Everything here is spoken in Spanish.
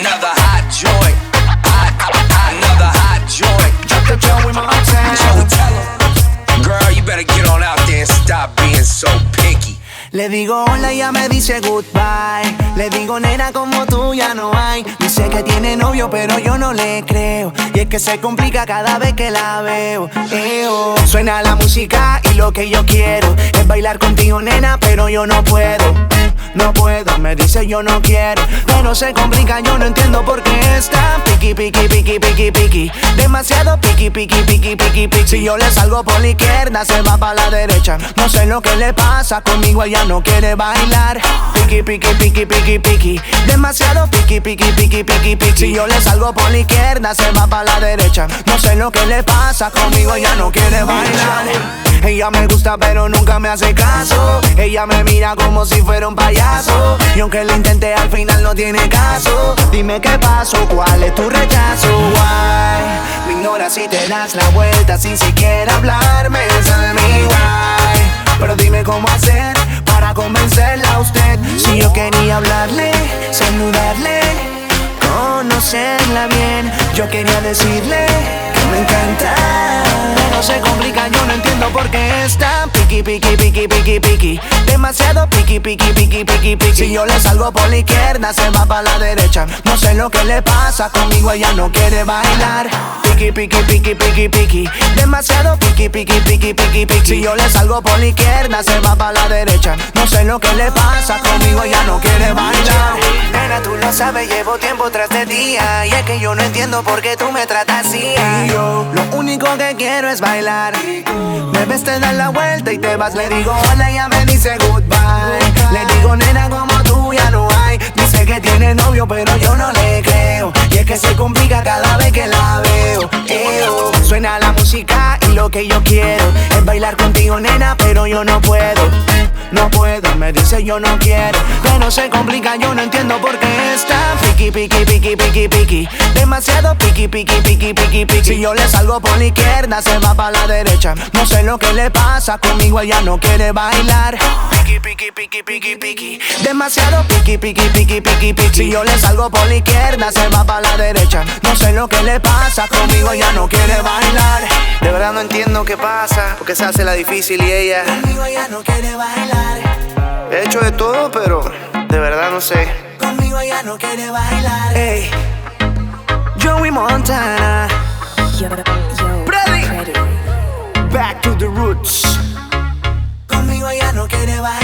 Another hot joint. Another hot joint. Drop the Joey Montana. Joey, tell him. Girl, you better get on out there and stop being so picky. Le digo hola y ella me dice goodbye. Le digo nena como tú ya no hay. Dice que tiene novio pero yo no le creo. Y es que se complica cada vez que la veo. Suena la música y lo que yo quiero es bailar contigo nena pero yo no puedo. No puedo, me dice yo no quiero. Pero se complica, yo no entiendo por qué está piqui, piqui, piqui, piqui, piqui. Demasiado piqui, piqui, piqui, piqui, piqui. Si yo le salgo por la izquierda, se va para la derecha. No sé lo que le pasa, conmigo ella no quiere bailar. Piqui, piqui, piqui, piqui, piqui. Demasiado piqui, piqui, piqui, piqui, piqui. Si yo le salgo por la izquierda, se va para la derecha. No sé lo que le pasa, conmigo ella no quiere bailar. Ella me gusta pero nunca me hace caso. Ella me mira como si fuera un payaso. Y aunque lo intenté al final no tiene caso. Dime qué pasó, cuál es tu rechazo. Why? Me ignoras y te das la vuelta sin siquiera hablarme. Tell me why. Pero dime cómo hacer para convencerla a usted. Si yo quería hablarle, saludarle, conocerla bien. Yo quería decirle que me encanta. No se complica, yo no entiendo por qué está piqui, piqui, piqui, piqui, piqui. Demasiado piqui, piqui, piqui, piqui, piqui. Si yo le salgo por la izquierda, se va para la derecha. No sé lo que le pasa, conmigo ella no quiere bailar. Piqui, piqui, piqui, piqui, piqui. Demasiado piqui, piqui, piqui, piqui, piqui. Si yo le salgo por la izquierda, se va para la derecha. No sé lo que le pasa, conmigo ella no quiere bailar. Nena, tú lo sabes, llevo tiempo tras de día. Y es que yo no entiendo por qué tú me tratas así. Y yo, lo único que quiero es bailar. Me ves, te das la vuelta y te vas. Le digo hola y ella me dice goodbye. Le digo nena como tú ya no hay. Dice que tiene novio pero yo no le creo. Y es que se complica cada vez que la veo. Suena la música y lo que yo quiero es bailar contigo nena pero yo no puedo. No puedo, me dice yo no quiero. Pero se complica, yo no entiendo por qué está piqui, piqui, piqui, piqui, piqui. Demasiado piqui, piqui, piqui, piqui, piqui. Si yo le salgo por la izquierda, se va para la derecha. No sé lo que le pasa, conmigo ella no quiere bailar. Piqui, piqui, piqui, piqui, piqui. Demasiado piqui, piqui, piqui, piqui, piqui. Si yo le salgo por la izquierda, se va para la derecha. No sé lo que le pasa, conmigo ella no quiere bailar. De verdad no entiendo qué pasa, porque se hace la difícil y ella conmigo ella no quiere bailar. He hecho de todo, pero de verdad no sé. Conmigo ella no quiere bailar. Hey, Joey Montana. Freddy. Back to the roots. Conmigo ella no quiere bailar.